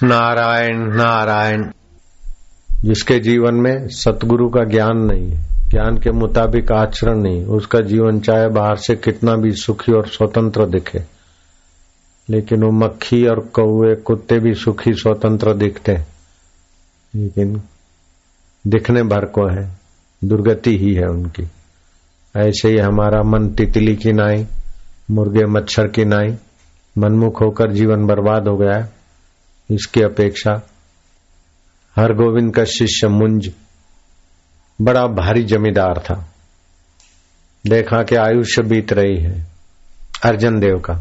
नारायण नारायण। जिसके जीवन में सतगुरु का ज्ञान नहीं है, ज्ञान के मुताबिक आचरण नहीं, उसका जीवन चाहे बाहर से कितना भी सुखी और स्वतंत्र दिखे, लेकिन वो मक्खी और कौवे कुत्ते भी सुखी स्वतंत्र दिखते हैं, लेकिन दिखने भर को है, दुर्गति ही है उनकी। ऐसे ही हमारा मन तितली की नाई, मुर्गे मच्छर की नाई मनमुख होकर जीवन बर्बाद हो गया है। इसकी अपेक्षा हरगोविंद का शिष्य मुंज बड़ा भारी जमींदार था। देखा कि आयुष्य बीत रही है, अर्जन देव का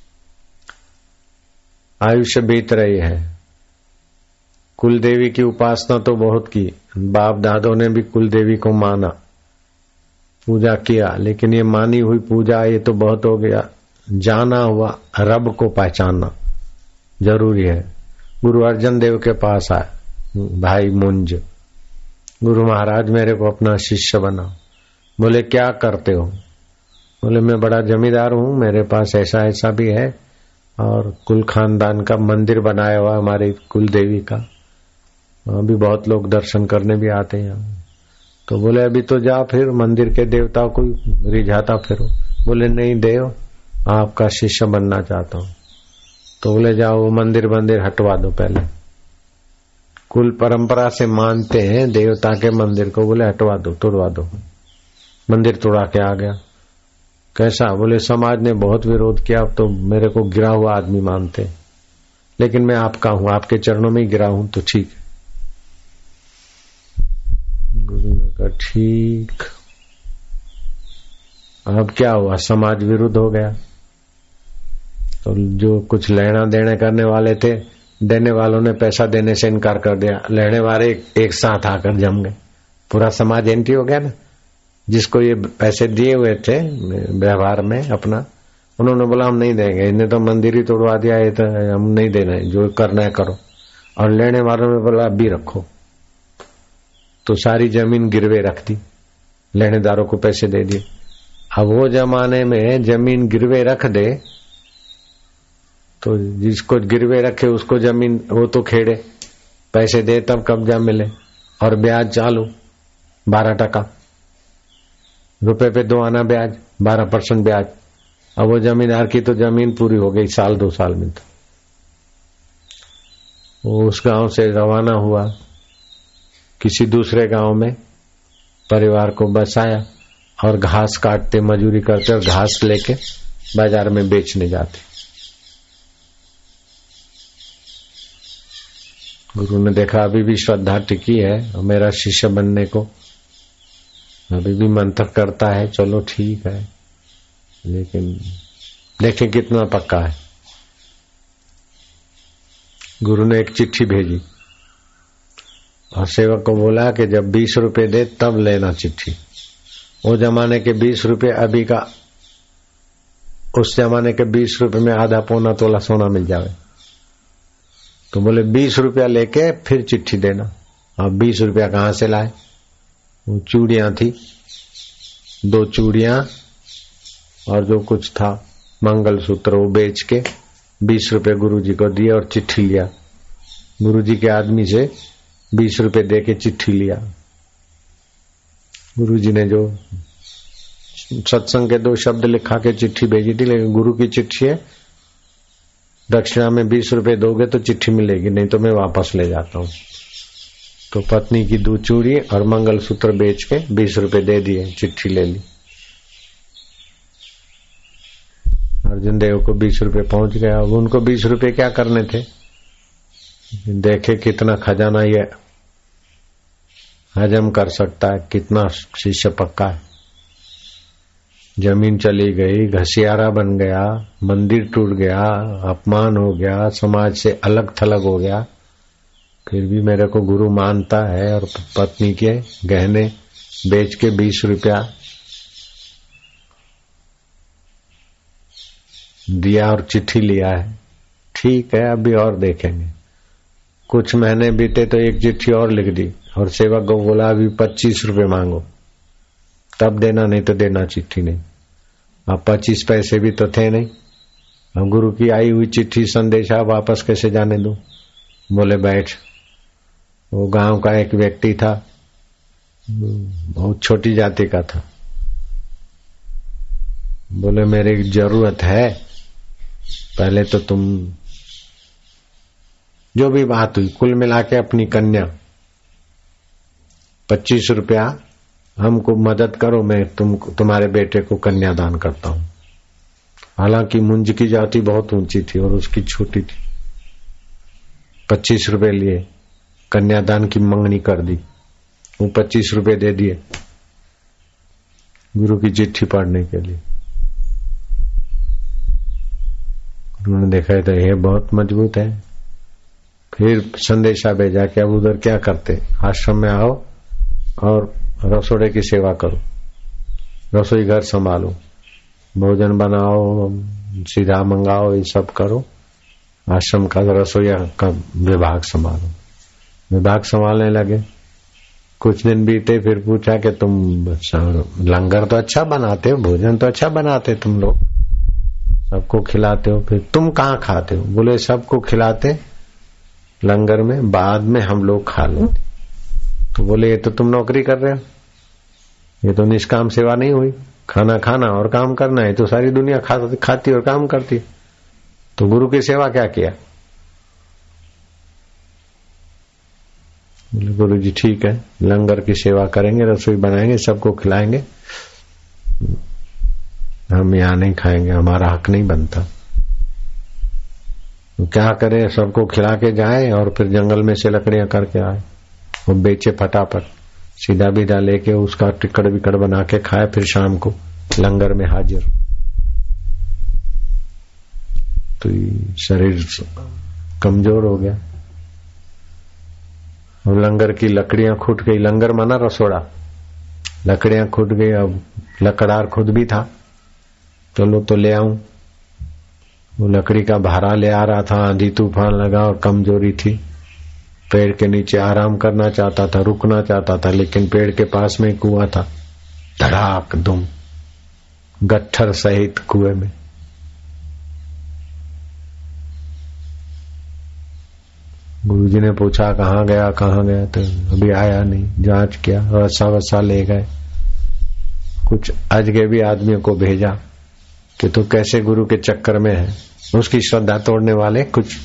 आयुष्य बीत रही है। कुलदेवी की उपासना तो बहुत की, बाप दादों ने भी कुलदेवी को माना, पूजा किया, लेकिन ये मानी हुई पूजा ये तो बहुत हो गया। जाना हुआ रब को पहचानना जरूरी है। गुरु अर्जन देव के पास आए, भाई मुंज, गुरु महाराज मेरे को अपना शिष्य बनाओ। बोले क्या करते हो? बोले मैं बड़ा जमींदार हूँ, मेरे पास ऐसा ऐसा भी है और कुल खानदान का मंदिर बनाया हुआ हमारी कुल देवी का, अभी बहुत लोग दर्शन करने भी आते हैं। तो बोले अभी तो जा, फिर मंदिर के देवताओं को रिझाता फिरो। बोले नहीं देव, आपका शिष्य बनना चाहता हूँ। तो बोले जाओ वो मंदिर हटवा दो पहले। कुल परंपरा से मानते हैं देवता के मंदिर को, बोले हटवा दो, तोड़वा दो। मंदिर तोड़ा के आ गया। कैसा? बोले समाज ने बहुत विरोध किया, अब तो मेरे को गिरा हुआ आदमी मानते, लेकिन मैं आपका हूं, आपके चरणों में ही गिरा हूं तो ठीक है। गुरु ने कहा ठीक। अब क्या हुआ? समाज विरुद्ध हो गया। तो जो कुछ लेना देने करने वाले थे, देने वालों ने पैसा देने से इनकार कर दिया, लेने वाले एक साथ आकर जम गए, पूरा समाज एंटी हो गया ना। जिसको ये पैसे दिए हुए थे व्यवहार में अपना, उन्होंने बोला हम नहीं देंगे, इन्हें तो मंदिर ही तोड़वा दिया, ये तो हम नहीं देना, जो करना है करो। और लेने वालों ने बोला अभी रखो, तो सारी जमीन गिरवे रख दी, लेनेदारों को पैसे दे दिए। अब वो जमाने में जमीन गिरवे रख दे तो जिसको गिरवे रखे उसको जमीन वो तो खेड़े, पैसे दे तब कब्जा मिले, और ब्याज चालू 12%, रुपए पे 2 आना ब्याज, 12% ब्याज। अब वो जमींदार की तो जमीन पूरी हो गई साल 2 साल में। तो वो उस गांव से रवाना हुआ, किसी दूसरे गांव में परिवार को बसाया और घास काटते, मजूरी करते और घास लेके बाजार में बेचने जाते। गुरु ने देखा अभी भी श्रद्धा टिकी है और मेरा शिष्य बनने को अभी भी मंथन करता है, चलो ठीक है, लेकिन देखें कितना पक्का है। गुरु ने एक चिट्ठी भेजी और सेवक को बोला कि जब 20 रुपए दे तब लेना चिट्ठी। वो जमाने के 20 रुपए अभी का, उस जमाने के 20 रुपए में आधा पौना तोला सोना मिल जावे। तो बोले 20 रुपया लेके फिर चिट्ठी देना। अब 20 रुपया कहां से लाए? वो चूड़ियां थी, 2 चूड़ियां और जो कुछ था मंगलसूत्र, वो बेच के 20 रुपए गुरुजी को दिए और चिट्ठी लिया। गुरुजी के आदमी से 20 रुपए दे के चिट्ठी लिया। गुरुजी ने जो सत्संग के 2 शब्द लिखा के चिट्ठी भेजी थी, लेकिन गुरु की चिट्ठी है, दक्षिणा में 20 रुपए दोगे तो चिट्ठी मिलेगी, नहीं तो मैं वापस ले जाता हूं। तो पत्नी की 2 चूड़ी और मंगलसूत्र बेच के 20 रुपए दे दिए, चिट्ठी ले ली। अर्जुन देव को 20 रुपए पहुंच गया। अब उनको 20 रुपए क्या करने थे? देखे कितना खजाना ये हजम कर सकता है, कितना शिष्य पक्का है। जमीन चली गई, घसियारा बन गया, मंदिर टूट गया, अपमान हो गया, समाज से अलग थलग हो गया, फिर भी मेरे को गुरु मानता है और पत्नी के गहने बेच के 20 रुपया दिया और चिट्ठी लिया है। ठीक है, अभी और देखेंगे। कुछ महीने बीते तो एक चिट्ठी और लिख दी और सेवक को बोला अभी 25 रुपए मांगो, तब देना, नहीं तो देना चिट्ठी नहीं। अब 25 पैसे भी तो थे नहीं। अब गुरु की आई हुई चिट्ठी संदेशा वापस कैसे जाने दूं? बोले बैठ। वो गांव का एक व्यक्ति था, बहुत छोटी जाति का था। बोले मेरी जरूरत है, पहले तो तुम जो भी बात हुई कुल मिला के अपनी कन्या 25 रुपया हमको मदद करो, मैं तुम्हारे बेटे को कन्यादान करता हूं। हालांकि मुंज की जाति बहुत ऊंची थी और उसकी छोटी थी। 25 रुपए लिए कन्यादान की मंगनी कर दी। वो 25 रुपए दे दिए गुरु की चिट्ठी पढ़ने के लिए। उन्होंने देखा तो ये बहुत मजबूत है। फिर संदेशा भेजा कि अब उधर क्या करते, आश्रम में आओ और रसोड़े की सेवा करो, रसोई घर संभालो, भोजन बनाओ, सीधा मंगाओ, ये सब करो, आश्रम का रसोईया का विभाग संभालो। विभाग संभालने लगे। कुछ दिन बीते, फिर पूछा कि तुम लंगर तो अच्छा बनाते हो, भोजन तो अच्छा बनाते तुम लोग, सबको खिलाते हो, फिर तुम कहाँ खाते हो? बोले सबको खिलाते लंगर में, बाद में हम लोग खा लेते। तो बोले ये तो तुम नौकरी कर रहे हो, ये तो निष्काम सेवा नहीं हुई। खाना खाना और काम करना है, तो सारी दुनिया खाती और काम करती, तो गुरु की सेवा क्या किया? बोले गुरु जी ठीक है, लंगर की सेवा करेंगे, रसोई बनाएंगे, सबको खिलाएंगे, हम यहाँ नहीं खाएंगे, हमारा हक नहीं बनता। तो क्या करे, सबको खिला के जाए और फिर जंगल में से लकड़ियां करके आए, वो बेचे फटाफट, सीधा बीधा लेके उसका टिकड़ विकड़ बना के खाए, फिर शाम को लंगर में हाजिर। तो शरीर कमजोर हो गया और लंगर की लकड़ियां खुट गई। लंगर माना रसोड़ा, लकड़ियां खुट गई। अब लकड़ार खुद भी था, चलो तो ले आऊं। वो लकड़ी का भारा ले आ रहा था, आंधी तूफान लगा और कमजोरी थी, पेड़ के नीचे आराम करना चाहता था, रुकना चाहता था, लेकिन पेड़ के पास में कुआं था। धड़ाक दुम गट्ठर सहित कुएं में। गुरुजी ने पूछा कहाँ गया, तो अभी आया नहीं। जांच किया, रसा वसा ले गए। कुछ अजगे भी आदमियों को भेजा कि तू कैसे गुरु के चक्कर में है। उसकी श्रद्धा तोड़ने वाले कुछ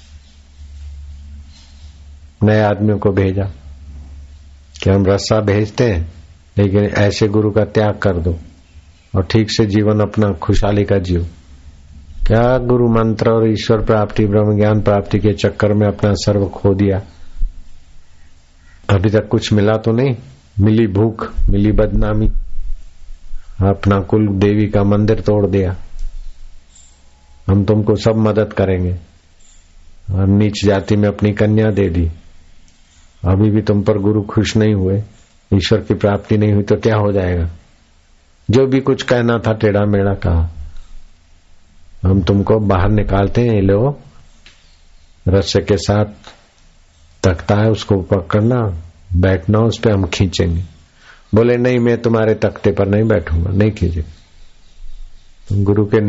नए आदमियों को भेजा कि हम रस्सा भेजते हैं, लेकिन ऐसे गुरु का त्याग कर दो और ठीक से जीवन अपना खुशहाली का जियो। क्या गुरु मंत्र और ईश्वर प्राप्ति, ब्रह्म ज्ञान प्राप्ति के चक्कर में अपना सर्व खो दिया। अभी तक कुछ मिला तो नहीं, मिली भूख, मिली बदनामी, अपना कुल देवी का मंदिर तोड़ दिया। हम तुमको सब मदद करेंगे और नीच जाति में अपनी कन्या दे दी। अभी भी तुम पर गुरु खुश नहीं हुए, ईश्वर की प्राप्ति नहीं हुई तो क्या हो जाएगा। जो भी कुछ कहना था टेढ़ा मेढ़ा कहा। हम तुमको बाहर निकालते हैं, लो रस्से के साथ तख्ता है, उसको पकड़ना, बैठना उस पे, हम खींचेंगे। बोले नहीं, मैं तुम्हारे तख्ते पर नहीं बैठूंगा, नहीं खींचे। गुरु के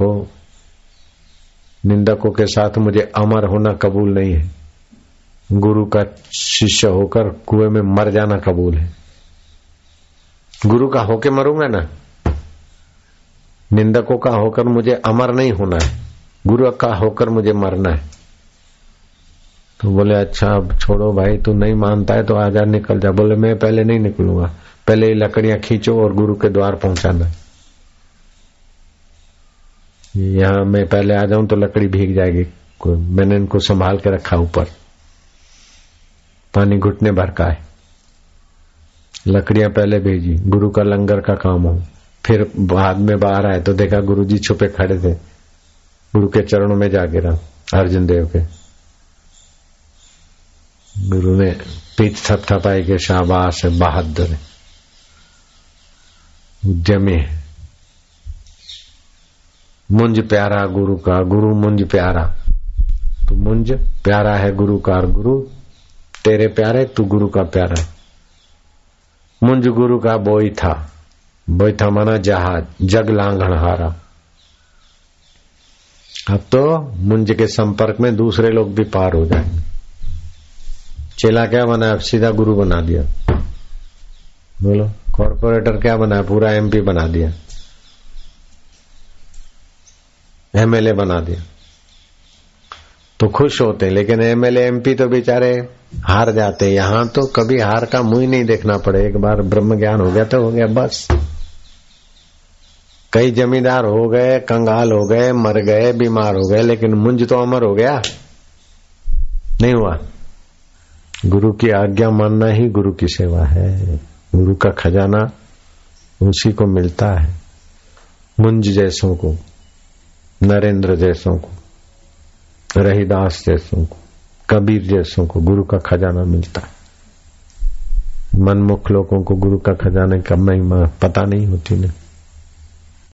निंदकों के साथ मुझे अमर होना कबूल नहीं है। गुरु का शिष्य होकर कुएं में मर जाना कबूल है। गुरु का होके मरूंगा ना, निंदकों का होकर मुझे अमर नहीं होना है, गुरु का होकर मुझे मरना है। तो बोले अच्छा अब छोड़ो भाई, तू नहीं मानता है तो आजा, निकल जा। बोले मैं पहले नहीं निकलूंगा, पहले ये लकड़ियां खींचो और गुरु के द्वार पहुंचाना। यहां मैं पहले आ जाऊं तो लकड़ी भीग जाएगी। मैंने इनको संभाल के रखा ऊपर, पानी घुटने भर का है। लकड़ियां पहले भेजी, गुरु का लंगर का काम हो। फिर बाद में बाहर आए तो देखा गुरु जी छुपे खड़े थे, गुरु के चरणों में जा गिरा अर्जुन देव के। गुरु ने पीठ थपथपाई के शाबाश है, बहादुर है, उद्यमी है। मुंज प्यारा गुरु का, गुरु मुंज प्यारा। तो मुंज प्यारा है गुरु का, और गुरु तेरे प्यारे, तू गुरु का प्यारा है। मुंज गुरु का बोई था माना जहाज, जग लांघन हारा। अब तो मुंज के संपर्क में दूसरे लोग भी पार हो जाएंगे। चेला क्या बनाया, सीधा गुरु बना दिया। बोलो कॉर्पोरेटर क्या बनाया, पूरा एमपी बना दिया, एमएलए बना दिया। तो खुश होते, लेकिन एमएलए एमपी तो बेचारे हार जाते। यहां तो कभी हार का मुंह ही नहीं देखना पड़े, एक बार ब्रह्म ज्ञान हो गया तो हो गया बस। कई जमींदार हो गए, कंगाल हो गए, मर गए, बीमार हो गए, लेकिन मुंज तो अमर हो गया नहीं हुआ। गुरु की आज्ञा मानना ही गुरु की सेवा है। गुरु का खजाना उसी को मिलता है, मुंज जैसों को, नरेंद्र जैसों को, रहीदास जैसों को, कबीर जैसों को गुरु का खजाना मिलता है। मनमुख लोगों को गुरु का खजाने का महिमा पता नहीं होती ना।